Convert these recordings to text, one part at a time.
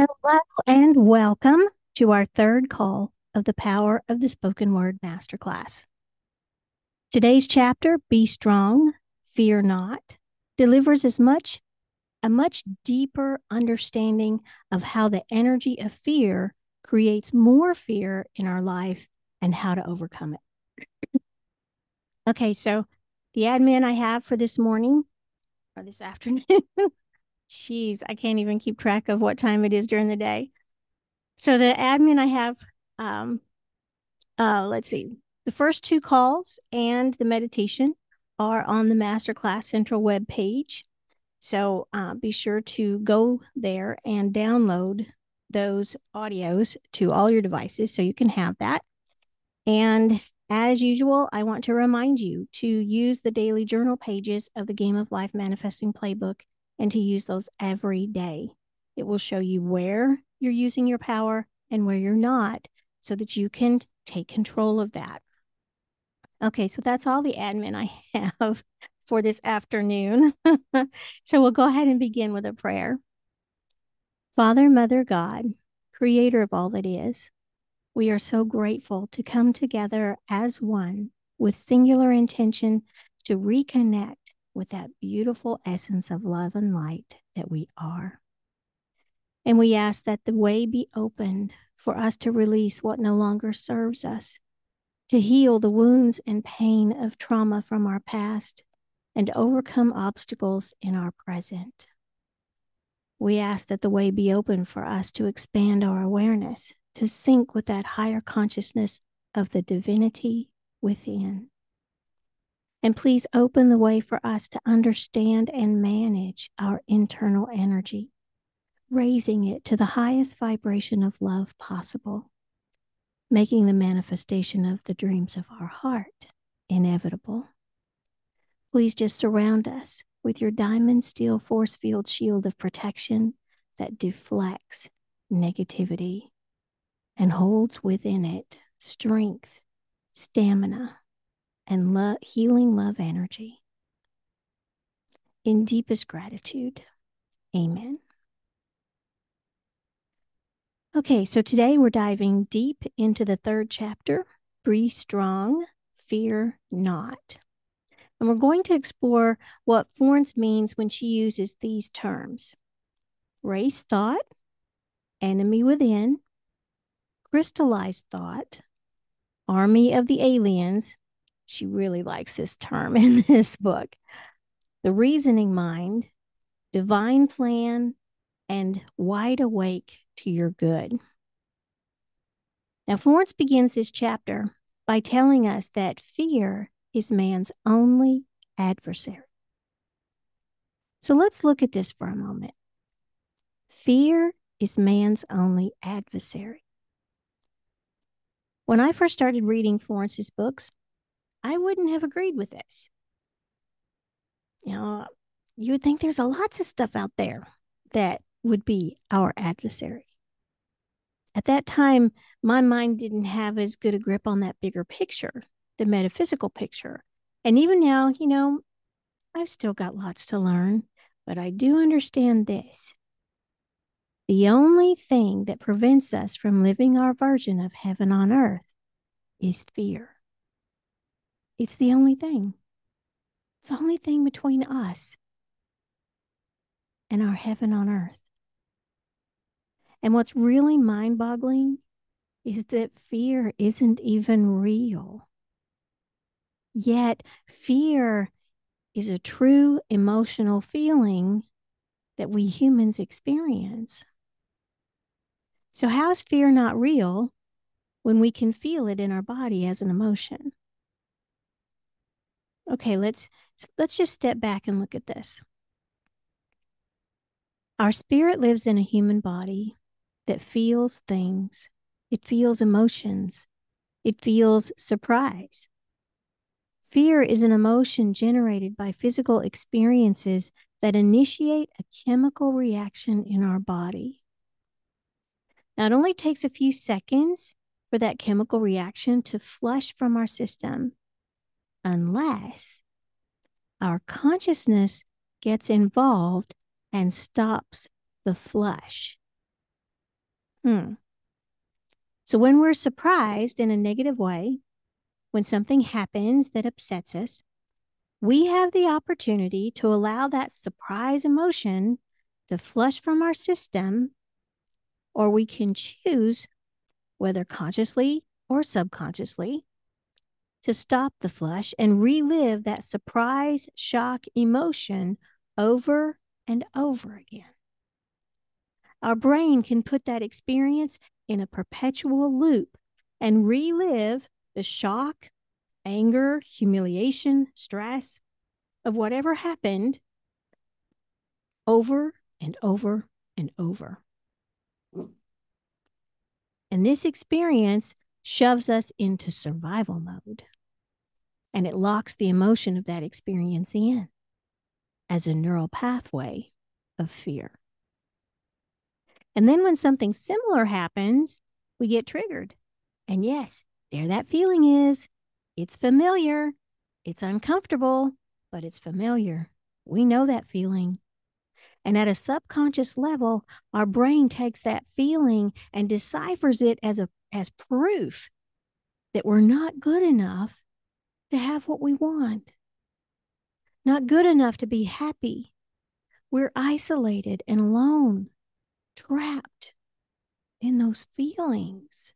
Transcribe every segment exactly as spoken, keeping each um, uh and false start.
Hello and welcome to our third call of the Power of the Spoken Word Masterclass. Today's chapter, Be Strong, Fear Not, delivers as much a much deeper understanding of how the energy of fear creates more fear in our life and how to overcome it. Okay, so the admin I have for this morning or this afternoon, jeez, I can't even keep track of what time it is during the day. So the admin I have, um, uh, let's see, the first two calls and the meditation are on the Masterclass Central web page. So uh, be sure to go there and download those audios to all your devices so you can have that. And as usual, I want to remind you to use the daily journal pages of the Game of Life Manifesting Playbook and to use those every day. It will show you where you're using your power and where you're not so that you can take control of that. Okay, so that's all the admin I have for this afternoon. So we'll go ahead and begin with a prayer. Father, Mother, God, creator of all that is, we are so grateful to come together as one with singular intention to reconnect with that beautiful essence of love and light that we are. And we ask that the way be opened for us to release what no longer serves us, to heal the wounds and pain of trauma from our past, and overcome obstacles in our present. We ask that the way be open for us to expand our awareness, to sync with that higher consciousness of the divinity within. And please open the way for us to understand and manage our internal energy, raising it to the highest vibration of love possible, making the manifestation of the dreams of our heart inevitable. Please just surround us with your diamond steel force field shield of protection that deflects negativity and holds within it strength, stamina, and lo- healing love energy. In deepest gratitude, amen. Okay, so today we're diving deep into the third chapter, Be Strong, Fear Not. And we're going to explore what Florence means when she uses these terms: race thought, enemy within, crystallized thought, army of the aliens. She really likes this term in this book. The reasoning mind, divine plan, and wide awake to your good. Now, Florence begins this chapter by telling us that fear is man's only adversary. So let's look at this for a moment. Fear is man's only adversary. When I first started reading Florence's books, I wouldn't have agreed with this. You know, you would think there's a lots of stuff out there that would be our adversary. At that time, my mind didn't have as good a grip on that bigger picture, the metaphysical picture. And even now, you know, I've still got lots to learn, but I do understand this. The only thing that prevents us from living our version of heaven on earth is fear. It's the only thing. It's the only thing between us and our heaven on earth. And what's really mind-boggling is that fear isn't even real. Yet fear is a true emotional feeling that we humans experience. So how is fear not real when we can feel it in our body as an emotion? Okay, let's let's just step back and look at this. Our spirit lives in a human body that feels things. It feels emotions. It feels surprise. Fear is an emotion generated by physical experiences that initiate a chemical reaction in our body. Now, it only takes a few seconds for that chemical reaction to flush from our system, unless our consciousness gets involved and stops the flush. Hmm. So when we're surprised in a negative way, when something happens that upsets us, we have the opportunity to allow that surprise emotion to flush from our system, or we can choose, whether consciously or subconsciously, to stop the flush and relive that surprise shock emotion over and over again. Our brain can put that experience in a perpetual loop and relive the shock, anger, humiliation, stress of whatever happened over and over and over. And this experience shoves us into survival mode, and it locks the emotion of that experience in as a neural pathway of fear. And then when something similar happens, we get triggered. And yes, there that feeling is. It's familiar. It's uncomfortable, but it's familiar. We know that feeling. And at a subconscious level, our brain takes that feeling and deciphers it as a as proof that we're not good enough to have what we want. Not good enough to be happy. We're isolated and alone, trapped in those feelings.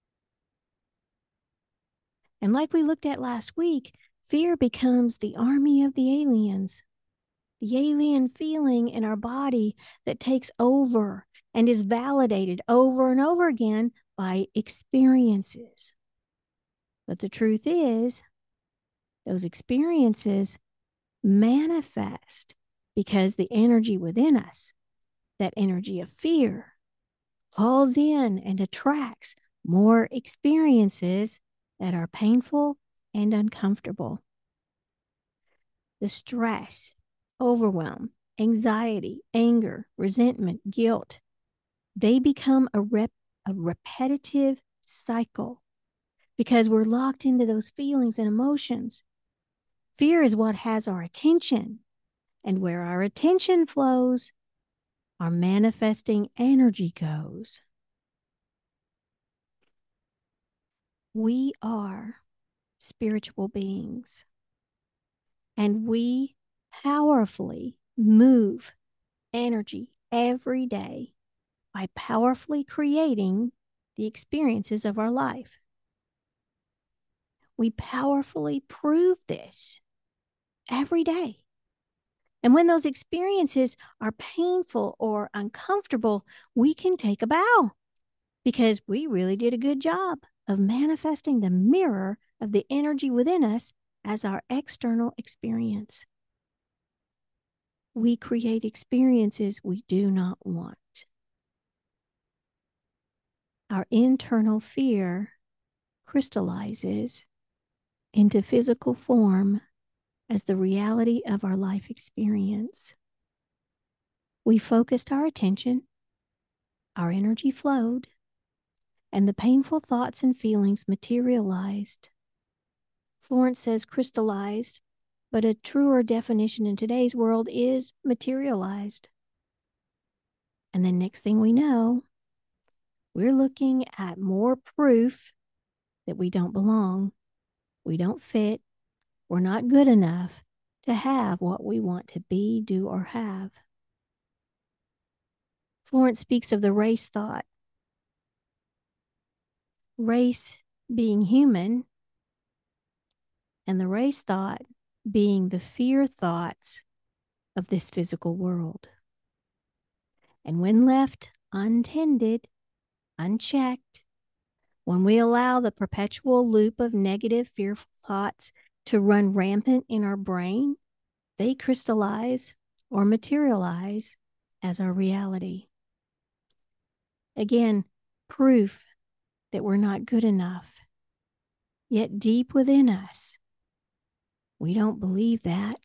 And like we looked at last week, fear becomes the army of the aliens, the alien feeling in our body that takes over and is validated over and over again by experiences. But the truth is, those experiences manifest because the energy within us, that energy of fear, calls in and attracts more experiences that are painful and uncomfortable. The stress, overwhelm, anxiety, anger, resentment, guilt, they become a, rep- a repetitive cycle because we're locked into those feelings and emotions. Fear is what has our attention, and where our attention flows, our manifesting energy goes. We are spiritual beings, and we powerfully move energy every day by powerfully creating the experiences of our life. We powerfully prove this every day. And when those experiences are painful or uncomfortable, we can take a bow because we really did a good job of manifesting the mirror of the energy within us as our external experience. We create experiences we do not want. Our internal fear crystallizes into physical form as the reality of our life experience. We focused our attention, our energy flowed, and the painful thoughts and feelings materialized. Florence says crystallized, but a truer definition in today's world is materialized. And then next thing we know, we're looking at more proof that we don't belong, we don't fit, we're not good enough to have what we want to be, do, or have. Florence speaks of the race thought. Race being human, and the race thought being the fear thoughts of this physical world. And when left untended, unchecked, when we allow the perpetual loop of negative, fearful thoughts to run rampant in our brain, they crystallize or materialize as our reality. Again, proof that we're not good enough. Yet deep within us, we don't believe that.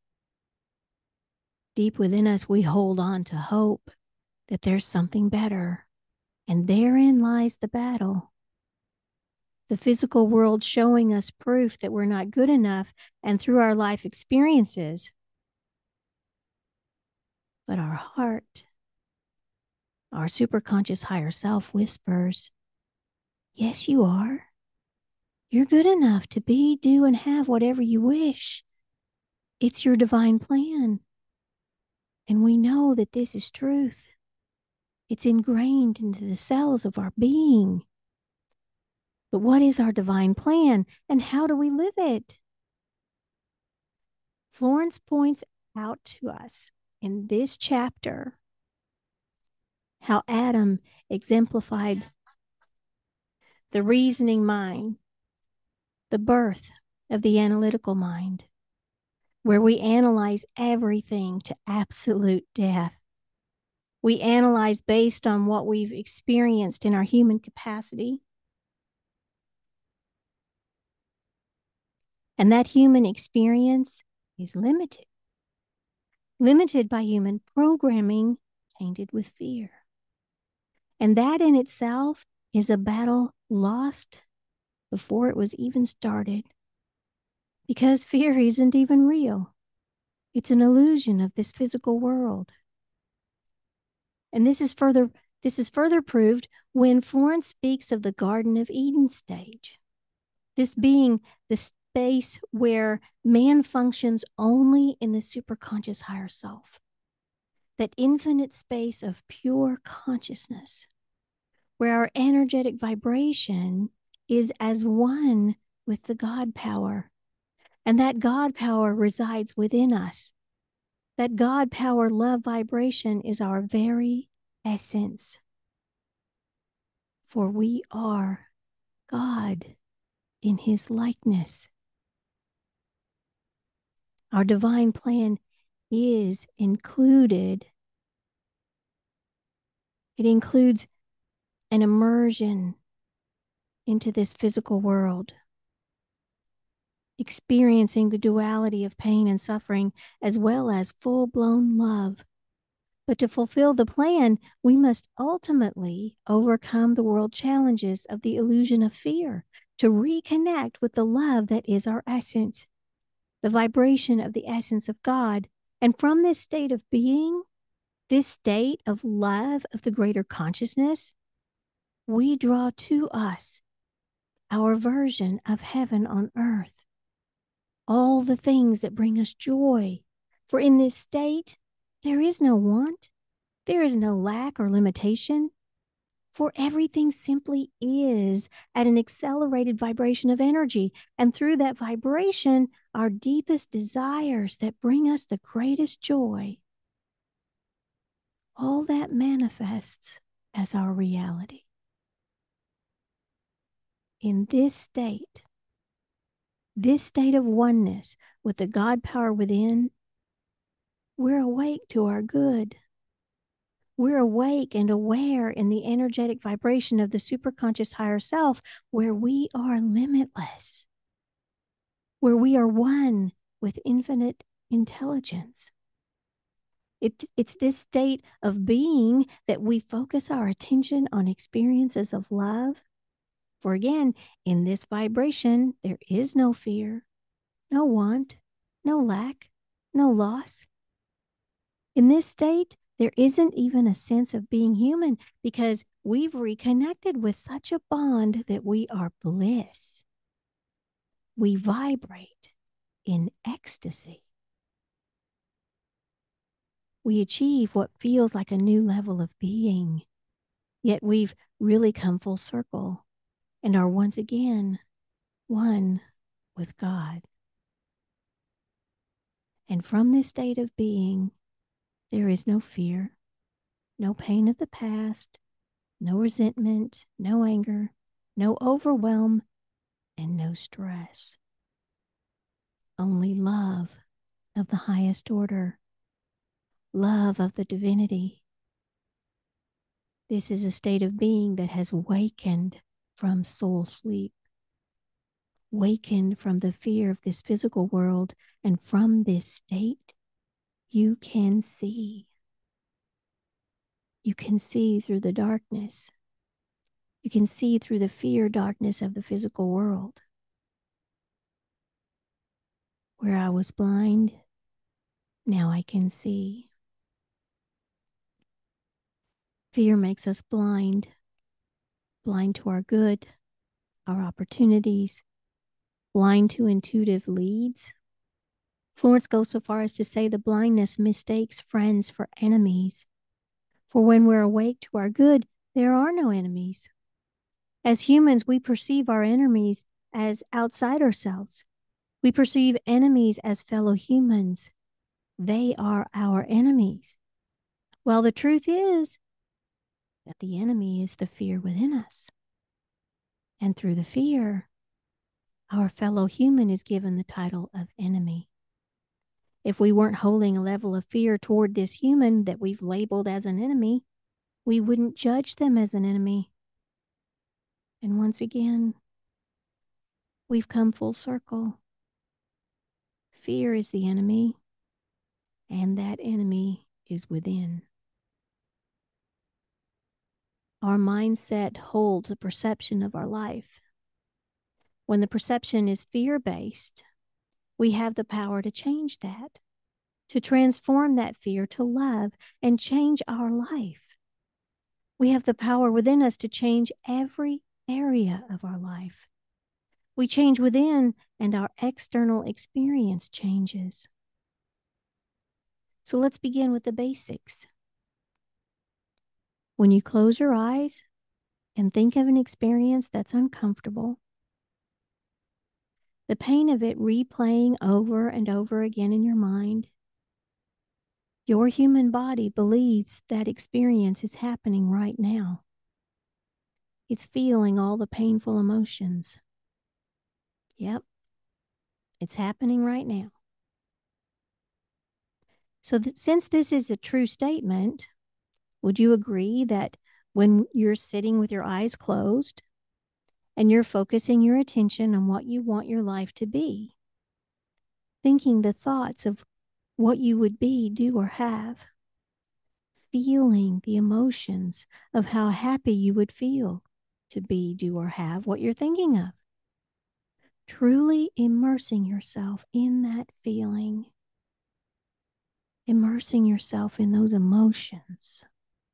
Deep within us, we hold on to hope that there's something better. And therein lies the battle. The physical world showing us proof that we're not good enough and through our life experiences. But our heart, Our superconscious higher self whispers, yes, you are. You're good enough to be, do, and have whatever you wish. It's your divine plan. And we know that this is truth. It's ingrained into the cells of our being. But what is our divine plan and how do we live it? Florence points out to us in this chapter how Adam exemplified the reasoning mind, the birth of the analytical mind, where we analyze everything to absolute death. We analyze based on what we've experienced in our human capacity. And that human experience is limited, limited by human programming tainted with fear. And that in itself is a battle lost before it was even started. Because fear isn't even real. It's an illusion of this physical world. And this is further, this is further proved when Florence speaks of the Garden of Eden stage. This being the space where man functions only in the superconscious higher self. That infinite space of pure consciousness, where our energetic vibration is as one with the God power. And that God power resides within us. That God power love vibration is our very essence. For we are God in his likeness. Our divine plan is included. It includes an immersion into this physical world, experiencing the duality of pain and suffering, as well as full-blown love. But to fulfill the plan, we must ultimately overcome the world challenges of the illusion of fear, to reconnect with the love that is our essence, the vibration of the essence of God. And from this state of being, this state of love of the greater consciousness, we draw to us our version of heaven on earth, all the things that bring us joy. For in this state, there is no want, there is no lack or limitation, for everything simply is at an accelerated vibration of energy. And through that vibration, our deepest desires that bring us the greatest joy, all that manifests as our reality. In this state, this state of oneness with the God power within, we're awake to our good. We're awake and aware in the energetic vibration of the superconscious higher self, where we are limitless, where we are one with infinite intelligence. It's, it's this state of being that we focus our attention on experiences of love. For again, in this vibration, there is no fear, no want, no lack, no loss. In this state, there isn't even a sense of being human because we've reconnected with such a bond that we are bliss. We vibrate in ecstasy. We achieve what feels like a new level of being, yet we've really come full circle and are once again one with God. And from this state of being, there is no fear, no pain of the past, no resentment, no anger, no overwhelm, and no stress. Only love of the highest order, love of the divinity. This is a state of being that has wakened from soul sleep, wakened from the fear of this physical world, and from this state, you can see. You can see through the darkness. You can see through the fear darkness of the physical world. Where I was blind, now I can see. Fear makes us blind, blind to our good, our opportunities, blind to intuitive leads. Florence goes so far as to say the blindness mistakes friends for enemies. For when we're awake to our good, there are no enemies. As humans, we perceive our enemies as outside ourselves. We perceive enemies as fellow humans. They are our enemies. Well, the truth is that the enemy is the fear within us. And through the fear, our fellow human is given the title of enemy. If we weren't holding a level of fear toward this human that we've labeled as an enemy, we wouldn't judge them as an enemy. And once again, we've come full circle. Fear is the enemy, and that enemy is within. Our mindset holds a perception of our life. When the perception is fear-based, we have the power to change that, to transform that fear to love and change our life. We have the power within us to change every area of our life. We change within, and our external experience changes. So let's begin with the basics. When you close your eyes and think of an experience that's uncomfortable, the pain of it replaying over and over again in your mind, your human body believes that experience is happening right now. It's feeling all the painful emotions. Yep, it's happening right now. So th- since this is a true statement, would you agree that when you're sitting with your eyes closed and you're focusing your attention on what you want your life to be, thinking the thoughts of what you would be, do, or have, feeling the emotions of how happy you would feel to be, do, or have what you're thinking of, truly immersing yourself in that feeling, immersing yourself in those emotions,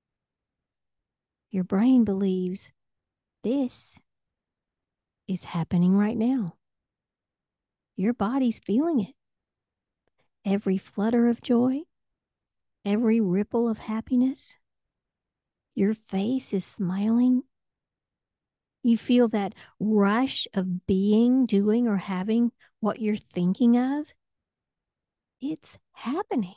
your brain believes this is happening right now. Your body's feeling it. Every flutter of joy, every ripple of happiness, your face is smiling. You feel that rush of being, doing, or having what you're thinking of. It's happening.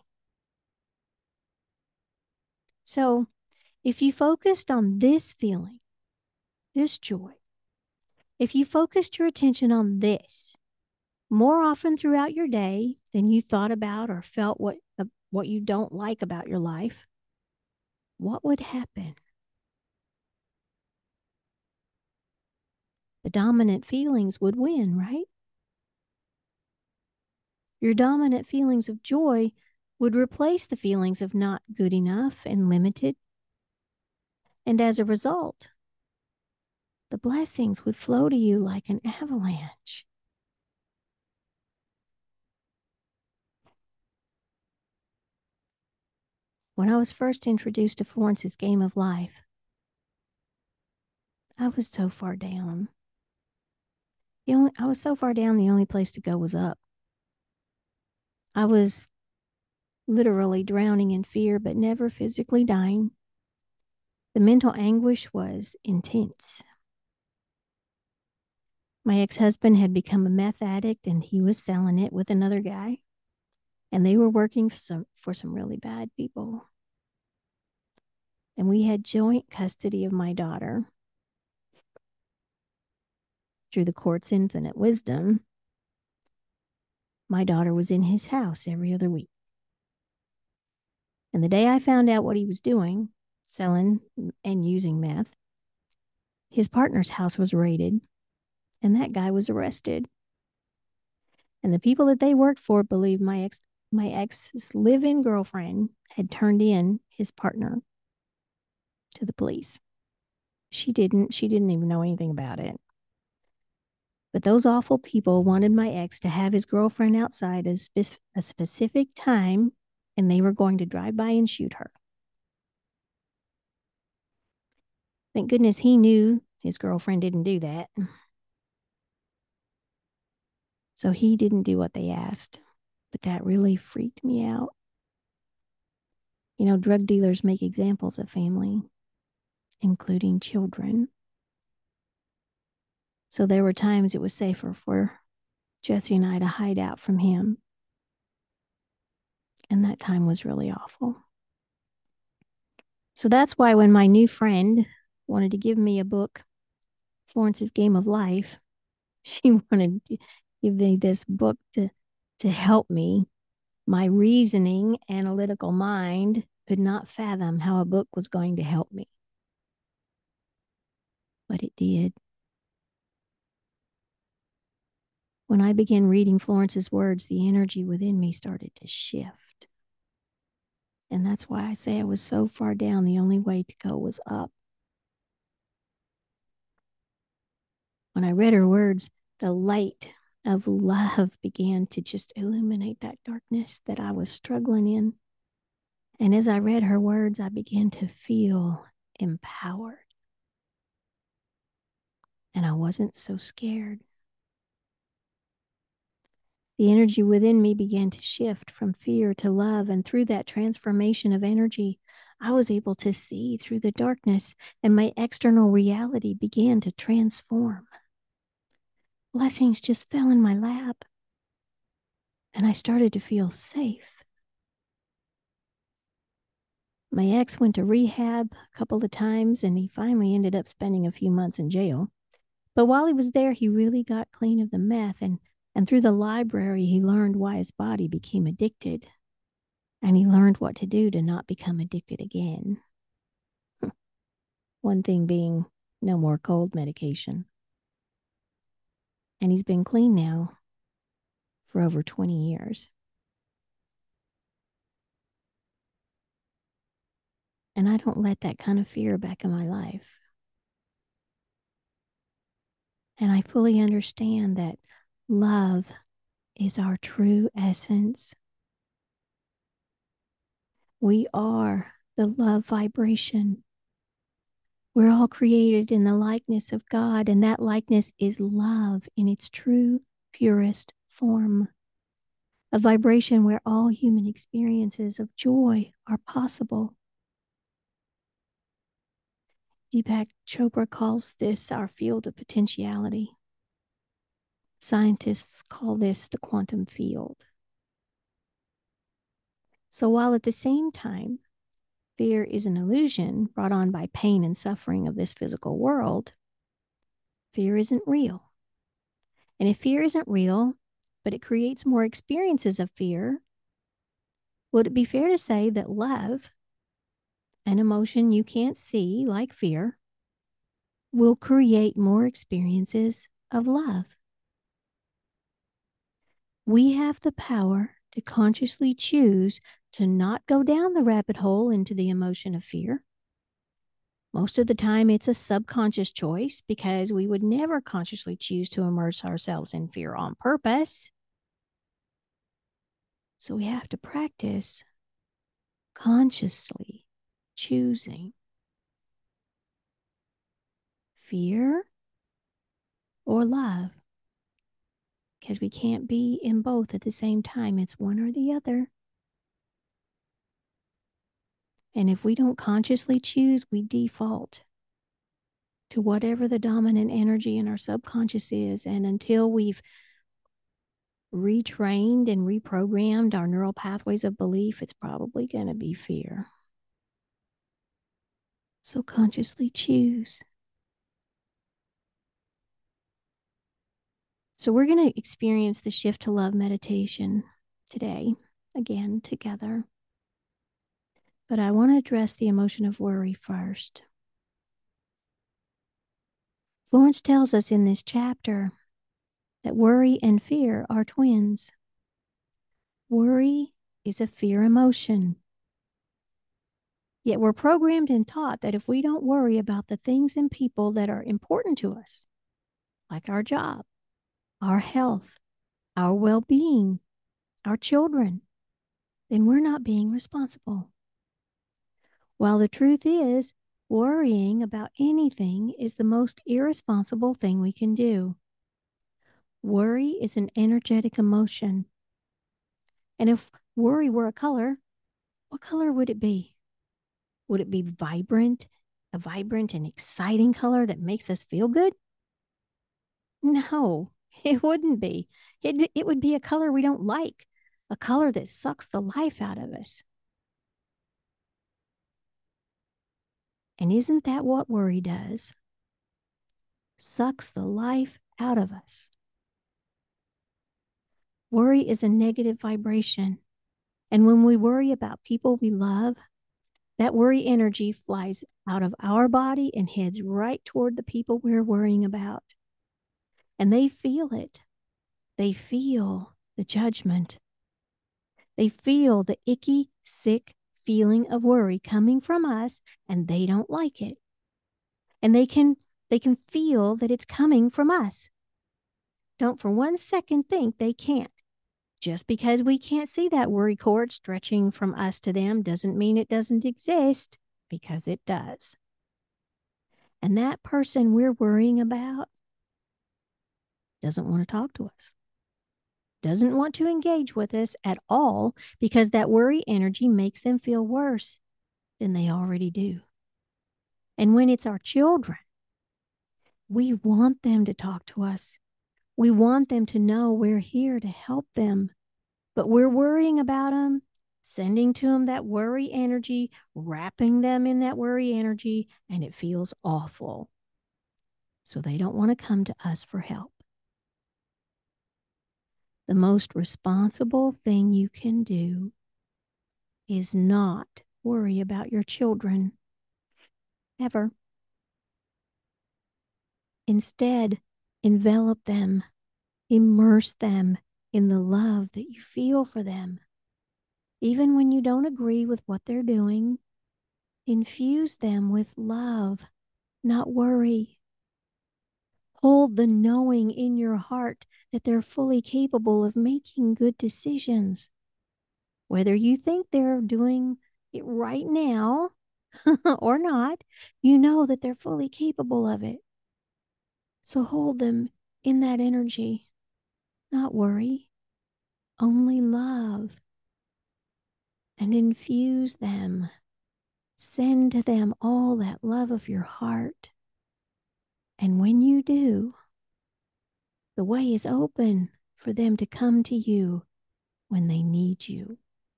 So if you focused on this feeling, this joy, if you focused your attention on this more often throughout your day than you thought about or felt what, uh, what you don't like about your life, what would happen? The dominant feelings would win, right? Your dominant feelings of joy would replace the feelings of not good enough and limited. And as a result, the blessings would flow to you like an avalanche. When I was first introduced to Florence's Game of Life, I was so far down. The only, I was so far down, the only place to go was up. I was literally drowning in fear, but never physically dying. The mental anguish was intense. My ex-husband had become a meth addict and he was selling it with another guy. And they were working for some, for some really bad people. And we had joint custody of my daughter. Through the court's infinite wisdom, my daughter was in his house every other week. And the day I found out what he was doing, selling and using meth, his partner's house was raided and that guy was arrested. And the people that they worked for believed my ex my ex's live-in girlfriend had turned in his partner to the police. She didn't. She didn't even know anything about it. But those awful people wanted my ex to have his girlfriend outside at a, spe- a specific time, and they were going to drive by and shoot her. Thank goodness he knew his girlfriend didn't do that. So he didn't do what they asked. But that really freaked me out. You know, drug dealers make examples of family, including children. So there were times it was safer for Jesse and I to hide out from him. And that time was really awful. So that's why when my new friend wanted to give me a book, Florence's Game of Life, she wanted to give me this book to, to help me. My reasoning, analytical mind could not fathom how a book was going to help me. But it did. When I began reading Florence's words, the energy within me started to shift. And that's why I say I was so far down, the only way to go was up. When I read her words, the light of love began to just illuminate that darkness that I was struggling in. And as I read her words, I began to feel empowered. And I wasn't so scared. The energy within me began to shift from fear to love. And through that transformation of energy, I was able to see through the darkness, and my external reality began to transform. Blessings just fell in my lap, and I started to feel safe. My ex went to rehab a couple of times, and he finally ended up spending a few months in jail. But while he was there, he really got clean of the meth, and, and through the library, he learned why his body became addicted. And he learned what to do to not become addicted again. One thing being no more cold medication. And he's been clean now for over twenty years. And I don't let that kind of fear back in my life. And I fully understand that love is our true essence. We are the love vibration. We're all created in the likeness of God, and that likeness is love in its true, purest form. A vibration where all human experiences of joy are possible. Deepak Chopra calls this our field of potentiality. Scientists call this the quantum field. So while at the same time, fear is an illusion brought on by pain and suffering of this physical world, fear isn't real. And if fear isn't real, but it creates more experiences of fear, would it be fair to say that love, an emotion you can't see like fear, will create more experiences of love? We have the power to consciously choose to not go down the rabbit hole into the emotion of fear. Most of the time, it's a subconscious choice because we would never consciously choose to immerse ourselves in fear on purpose. So we have to practice consciously choosing fear or love, because we can't be in both at the same time. It's one or the other. And if we don't consciously choose, we default to whatever the dominant energy in our subconscious is. And until we've retrained and reprogrammed our neural pathways of belief, it's probably going to be fear. So consciously choose. So we're going to experience the shift to love meditation today, again, together. But I want to address the emotion of worry first. Florence tells us in this chapter that worry and fear are twins. Worry is a fear emotion. Yet we're programmed and taught that if we don't worry about the things and people that are important to us, like our job, our health, our well-being, our children, then we're not being responsible. While the truth is, worrying about anything is the most irresponsible thing we can do. Worry is an energetic emotion. And if worry were a color, what color would it be? Would it be vibrant, a vibrant and exciting color that makes us feel good? No, it wouldn't be. It, it would be a color we don't like, a color that sucks the life out of us. And isn't that what worry does? Sucks the life out of us. Worry is a negative vibration. And when we worry about people we love, that worry energy flies out of our body and heads right toward the people we're worrying about. And they feel it. They feel the judgment. They feel the icky, sick feeling of worry coming from us, and they don't like it. And they can they can feel that it's coming from us. Don't for one second think they can't. Just because we can't see that worry cord stretching from us to them doesn't mean it doesn't exist, because it does. And that person we're worrying about doesn't want to talk to us, doesn't want to engage with us at all, because that worry energy makes them feel worse than they already do. And when it's our children, we want them to talk to us. We want them to know we're here to help them, but we're worrying about them, sending to them that worry energy, wrapping them in that worry energy, and it feels awful. So they don't want to come to us for help. The most responsible thing you can do is not worry about your children, ever. Instead, envelop them, immerse them in the love that you feel for them. Even when you don't agree with what they're doing, infuse them with love, not worry. Hold the knowing in your heart that they're fully capable of making good decisions. Whether you think they're doing it right now or not, you know that they're fully capable of it. So hold them in that energy, not worry, only love, and infuse them. Send to them all that love of your heart. And when you do, the way is open for them to come to you when they need you.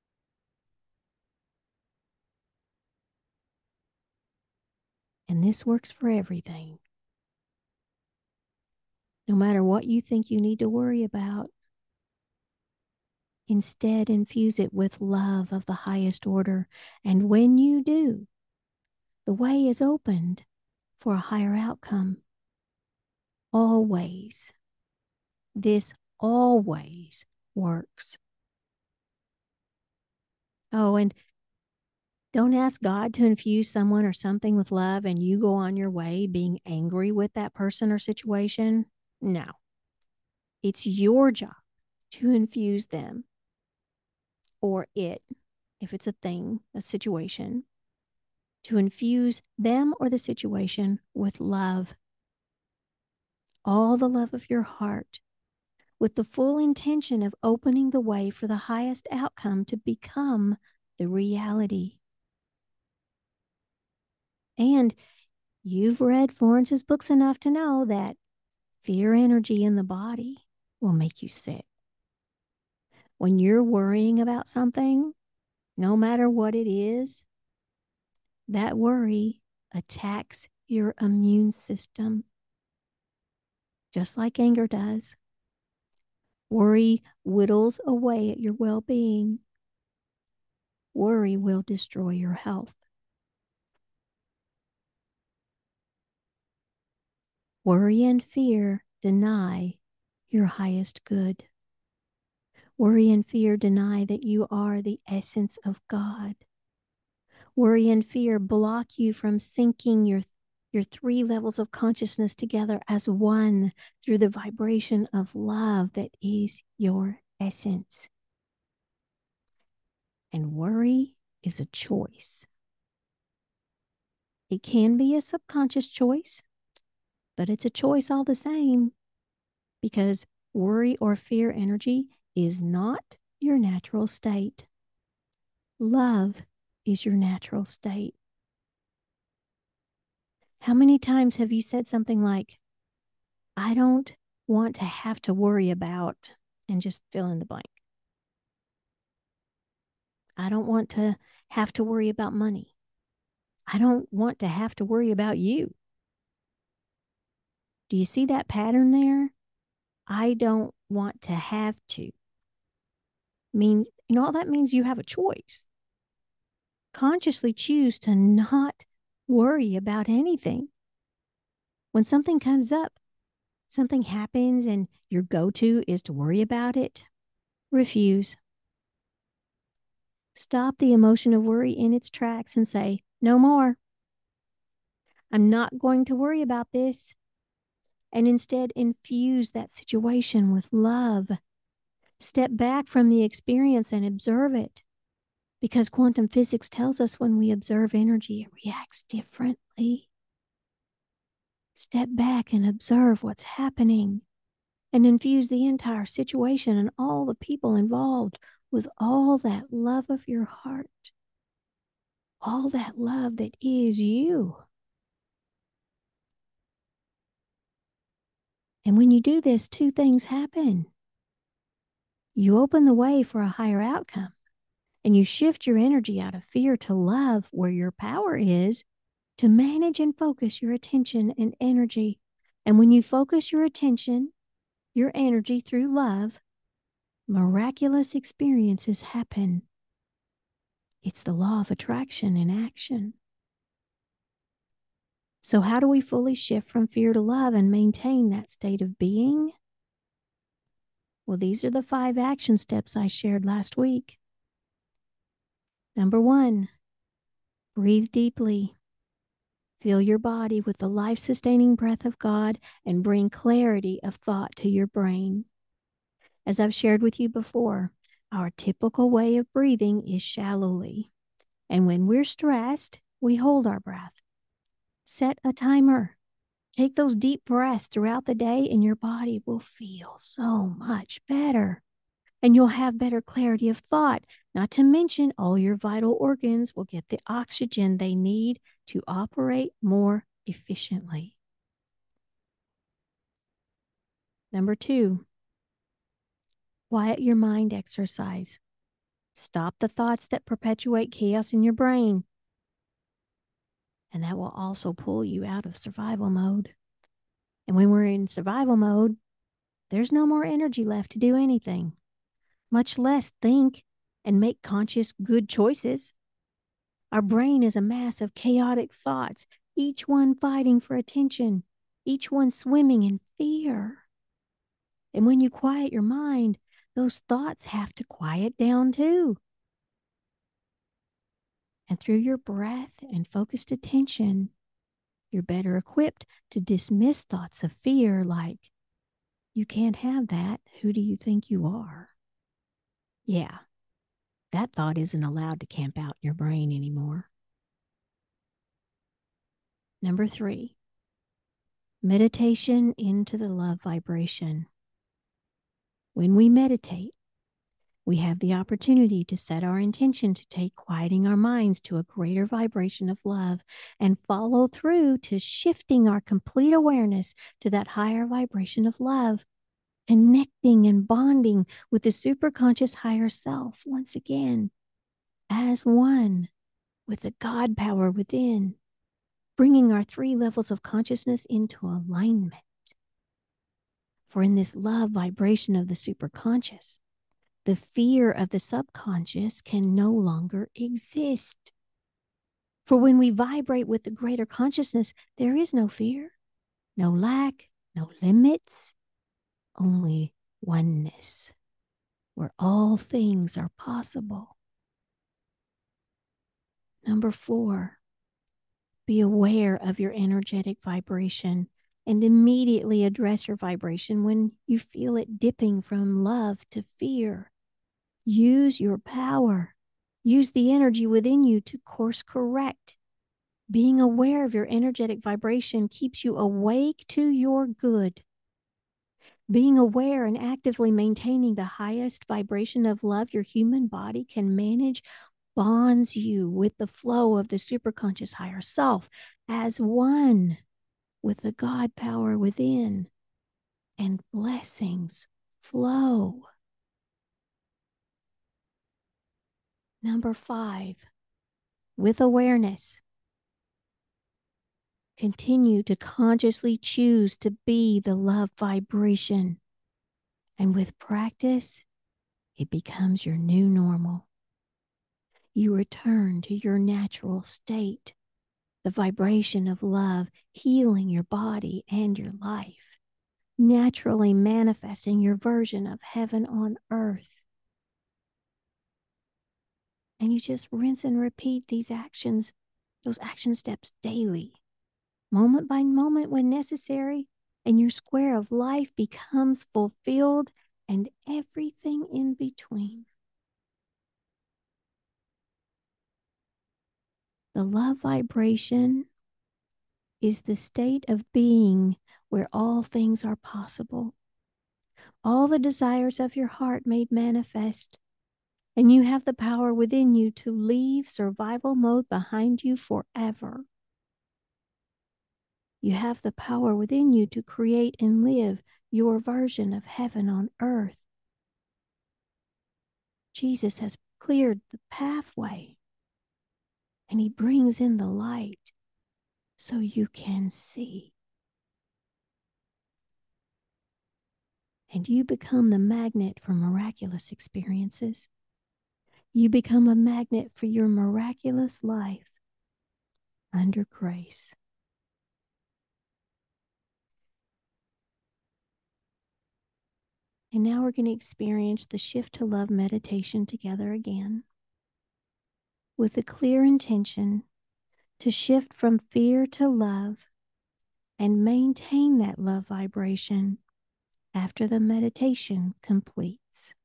And this works for everything. No matter what you think you need to worry about, instead infuse it with love of the highest order. And when you do, the way is opened for a higher outcome. Always. This always works. Oh, and don't ask God to infuse someone or something with love and you go on your way being angry with that person or situation. No. It's your job to infuse them, or it, if it's a thing, a situation, to infuse them or the situation with love. All the love of your heart, with the full intention of opening the way for the highest outcome to become the reality. And you've read Florence's books enough to know that fear energy in the body will make you sick. When you're worrying about something, no matter what it is, that worry attacks your immune system, just like anger does. Worry whittles away at your well-being. Worry will destroy your health. Worry and fear deny your highest good. Worry and fear deny that you are the essence of God. Worry and fear block you from syncing your, your three levels of consciousness together as one through the vibration of love that is your essence. And worry is a choice. It can be a subconscious choice, but it's a choice all the same, because worry or fear energy is not your natural state. Love is your natural state. How many times have you said something like, I don't want to have to worry about, and just fill in the blank. I don't want to have to worry about money. I don't want to have to worry about you. Do you see that pattern there? I don't want to have to. Means, you know, all that means you have a choice. Consciously choose to not worry about anything. When something comes up, something happens, and your go-to is to worry about it, refuse. Stop the emotion of worry in its tracks and say, no more. I'm not going to worry about this. And instead infuse that situation with love. Step back from the experience and observe it. Because quantum physics tells us when we observe energy, it reacts differently. Step back and observe what's happening, and infuse the entire situation and all the people involved with all that love of your heart. All that love that is you. And when you do this, two things happen. You open the way for a higher outcome, and you shift your energy out of fear to love, where your power is to manage and focus your attention and energy. And when you focus your attention, your energy through love, miraculous experiences happen. It's the law of attraction in action. So how do we fully shift from fear to love and maintain that state of being? Well, these are the five action steps I shared last week. Number one, breathe deeply. Fill your body with the life-sustaining breath of God and bring clarity of thought to your brain. As I've shared with you before, our typical way of breathing is shallowly. And when we're stressed, we hold our breath. Set a timer. Take those deep breaths throughout the day, and your body will feel so much better. And you'll have better clarity of thought. Not to mention, all your vital organs will get the oxygen they need to operate more efficiently. Number two, quiet your mind exercise. Stop the thoughts that perpetuate chaos in your brain. And that will also pull you out of survival mode. And when we're in survival mode, there's no more energy left to do anything, much less think and make conscious good choices. Our brain is a mass of chaotic thoughts, each one fighting for attention, each one swimming in fear. And when you quiet your mind, those thoughts have to quiet down too. And through your breath and focused attention, you're better equipped to dismiss thoughts of fear like, you can't have that. Who do you think you are? Yeah, that thought isn't allowed to camp out in your brain anymore. Number three, meditation into the love vibration. When we meditate, we have the opportunity to set our intention to take quieting our minds to a greater vibration of love and follow through to shifting our complete awareness to that higher vibration of love, connecting and bonding with the superconscious higher self once again as one with the God power within, bringing our three levels of consciousness into alignment. For in this love vibration of the superconscious, the fear of the subconscious can no longer exist. For when we vibrate with the greater consciousness, there is no fear, no lack, no limits, only oneness, where all things are possible. Number four, be aware of your energetic vibration and immediately address your vibration when you feel it dipping from love to fear. Use your power. Use the energy within you to course correct. Being aware of your energetic vibration keeps you awake to your good. Being aware and actively maintaining the highest vibration of love your human body can manage bonds you with the flow of the superconscious higher self as one with the God power within, and blessings flow. Number five, with awareness, continue to consciously choose to be the love vibration. And with practice, it becomes your new normal. You return to your natural state, the vibration of love healing your body and your life, naturally manifesting your version of heaven on earth. And you just rinse and repeat these actions, those action steps daily, moment by moment when necessary, and your square of life becomes fulfilled and everything in between. The love vibration is the state of being where all things are possible, all the desires of your heart made manifest, and you have the power within you to leave survival mode behind you forever. You have the power within you to create and live your version of heaven on earth. Jesus has cleared the pathway, and he brings in the light so you can see. And you become the magnet for miraculous experiences. You become a magnet for your miraculous life under grace. And now we're going to experience the Shift to Love meditation together again, with a clear intention to shift from fear to love and maintain that love vibration after the meditation completes.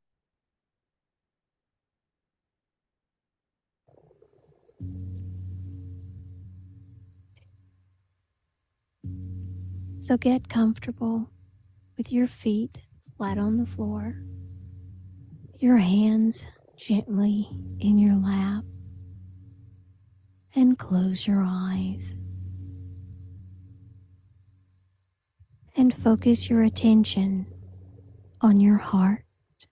So get comfortable with your feet flat on the floor, your hands gently in your lap, and close your eyes. And focus your attention on your heart.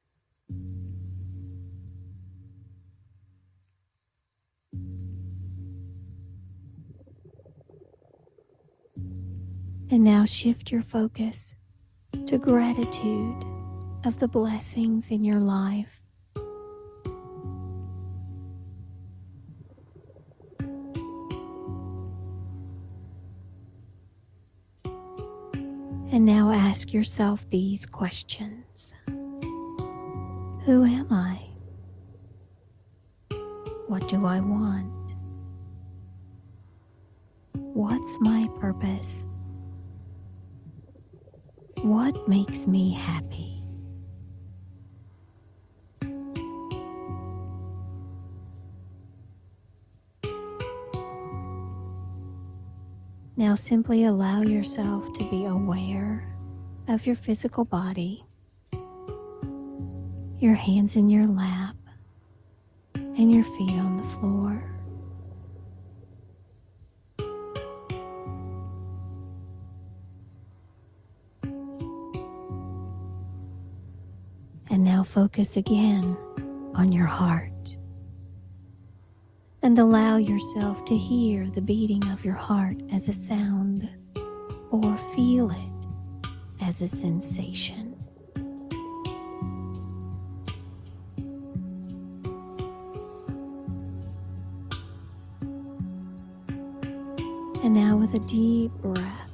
And now shift your focus to gratitude of the blessings in your life. And now ask yourself these questions. Who am I? What do I want? What's my purpose? What makes me happy? Now simply allow yourself to be aware of your physical body, your hands in your lap, and your feet on the floor. And now focus again on your heart. And allow yourself to hear the beating of your heart as a sound, or feel it as a sensation. And now with a deep breath,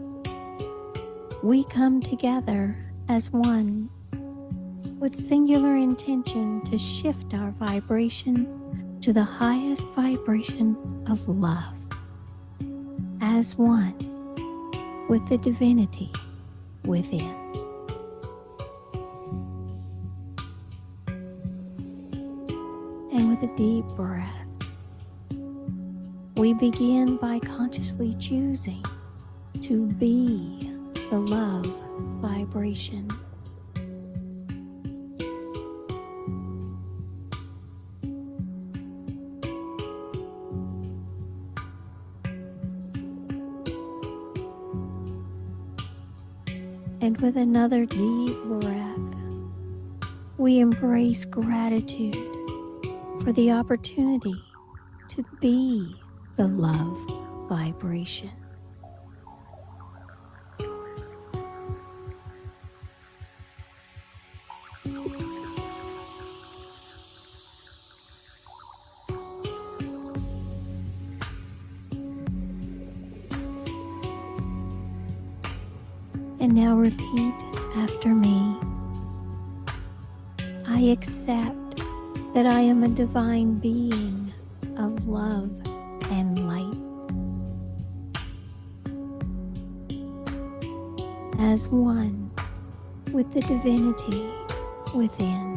we come together as one with singular intention to shift our vibration to the highest vibration of love, as one with the divinity within. And with a deep breath, we begin by consciously choosing to be the love vibration. And with another deep breath, we embrace gratitude for the opportunity to be the love vibration. And now repeat after me. I accept that I am a divine being of love and light. As one with the divinity within.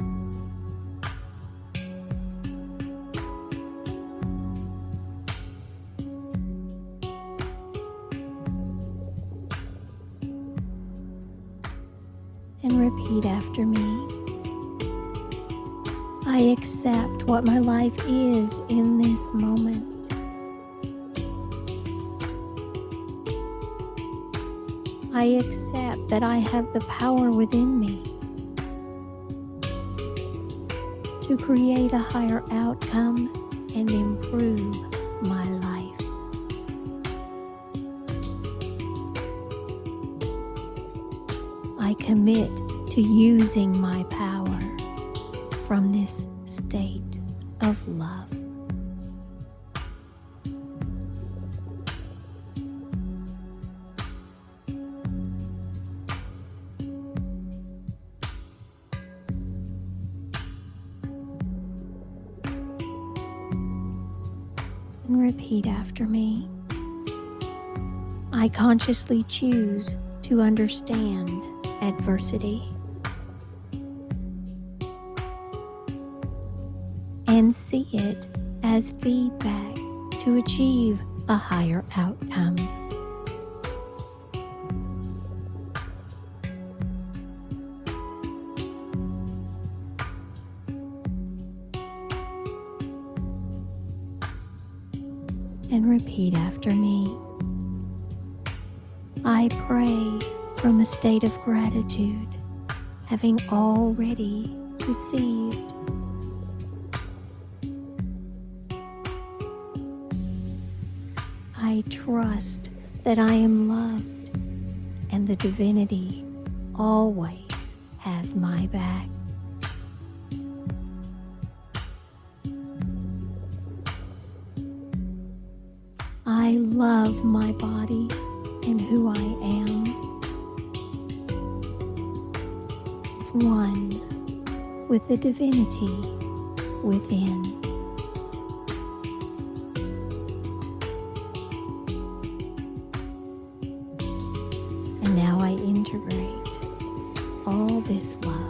And repeat after me. I accept what my life is in this moment. I accept that I have the power within me to create a higher outcome and improve my life. I commit to using my power from this state of love. And repeat after me. I consciously choose to understand adversity and see it as feedback to achieve a higher outcome. And repeat after me. I pray from a state of gratitude, having already received. I trust that I am loved and the divinity always has my back. I love my body and who I am as one with the divinity within. And now I integrate all this love.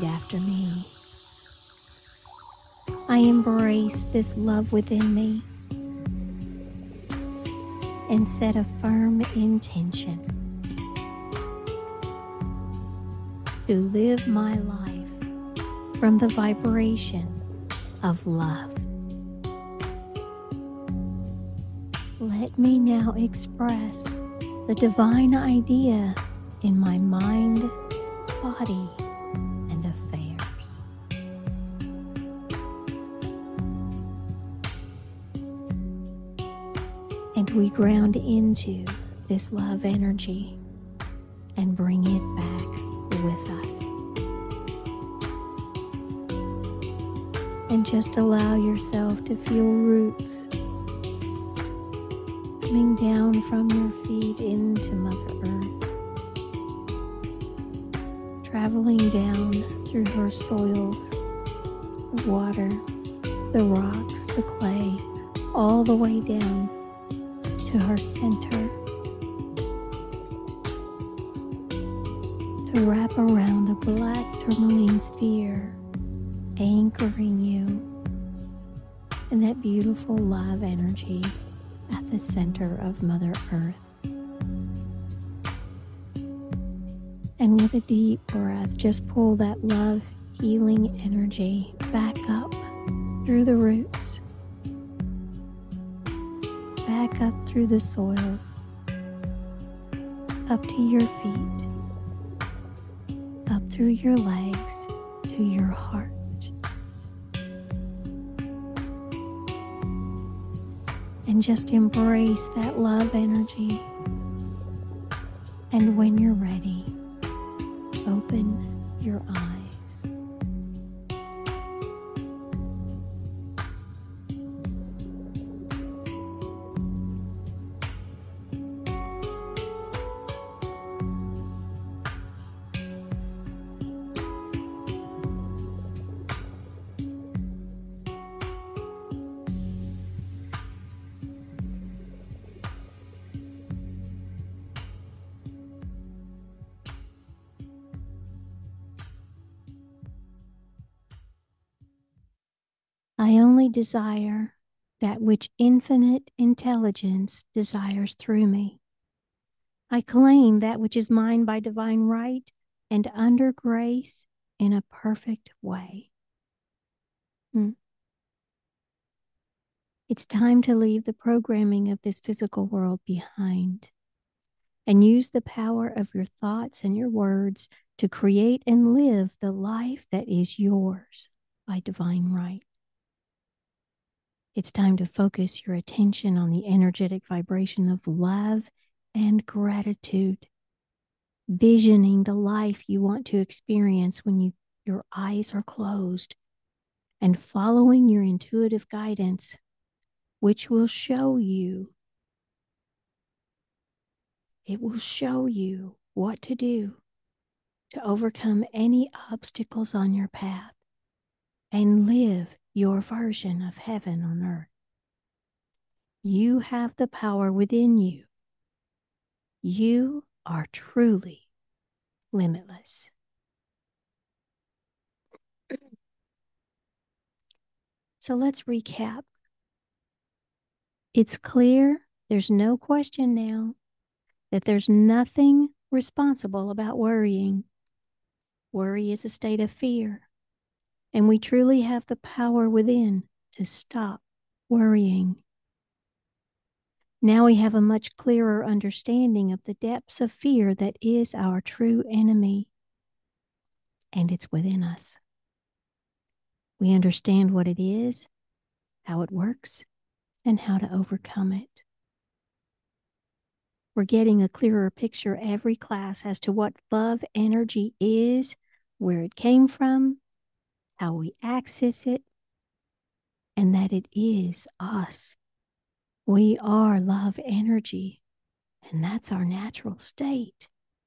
repeat after me. I embrace this love within me and set a firm intention to live my life from the vibration of love. Let me now express the divine idea in my mind, body, and affairs. And we ground into this love energy and bring it back with us. And just allow yourself to feel roots coming down from your feet into Mother Earth, traveling down through her soils, the water, the rocks, the clay, all the way down to her center, to wrap around a black tourmaline sphere, anchoring you in that beautiful love energy at the center of Mother Earth. And with a deep breath, just pull that love healing energy back up through the roots, back up through the soils, up to your feet, up through your legs to your heart. And just embrace that love energy. And when you're ready, open your eyes. I only desire that which infinite intelligence desires through me. I claim that which is mine by divine right and under grace in a perfect way. Hmm. It's time to leave the programming of this physical world behind and use the power of your thoughts and your words to create and live the life that is yours by divine right. It's time to focus your attention on the energetic vibration of love and gratitude, visioning the life you want to experience when you, your eyes are closed, and following your intuitive guidance, which will show you, it will show you what to do to overcome any obstacles on your path and live your version of heaven on earth. You have the power within you. You are truly limitless. So let's recap. It's clear, there's no question now, that there's nothing responsible about worrying. Worry is a state of fear, and we truly have the power within to stop worrying. Now we have a much clearer understanding of the depths of fear that is our true enemy, and it's within us. We understand what it is, how it works, and how to overcome it. We're getting a clearer picture every class as to what love energy is, where it came from, how we access it, and that it is us. We are love energy, and that's our natural state.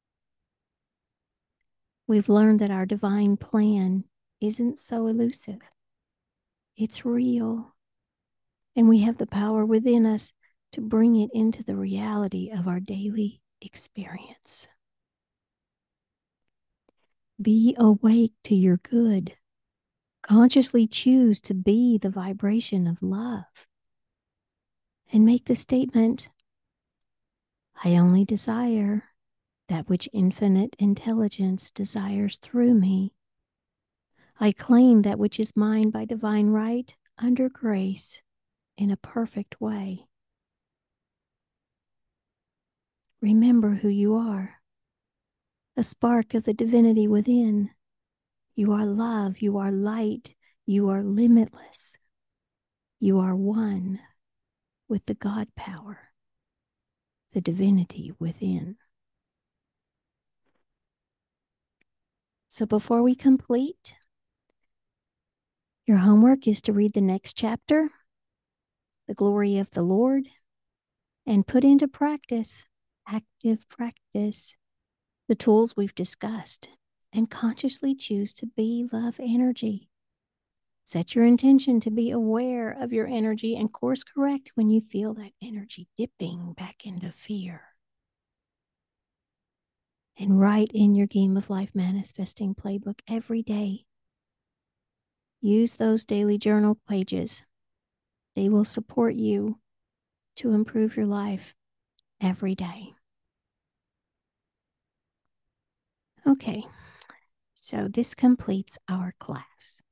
We've learned that our divine plan isn't so elusive. It's real, and we have the power within us to bring it into the reality of our daily experience. Be awake to your good. Consciously choose to be the vibration of love. And make the statement, I only desire that which infinite intelligence desires through me. I claim that which is mine by divine right, under grace, in a perfect way. Remember who you are, a spark of the divinity within. You are love, you are light, you are limitless. You are one with the God power, the divinity within. So before we complete, your homework is to read the next chapter, The Glory of the Lord, and put into practice, active practice, the tools we've discussed, and consciously choose to be love energy. Set your intention to be aware of your energy and course correct when you feel that energy dipping back into fear. And write in your Game of Life manifesting playbook every day. Use those daily journal pages. They will support you to improve your life every day. Okay, so this completes our class.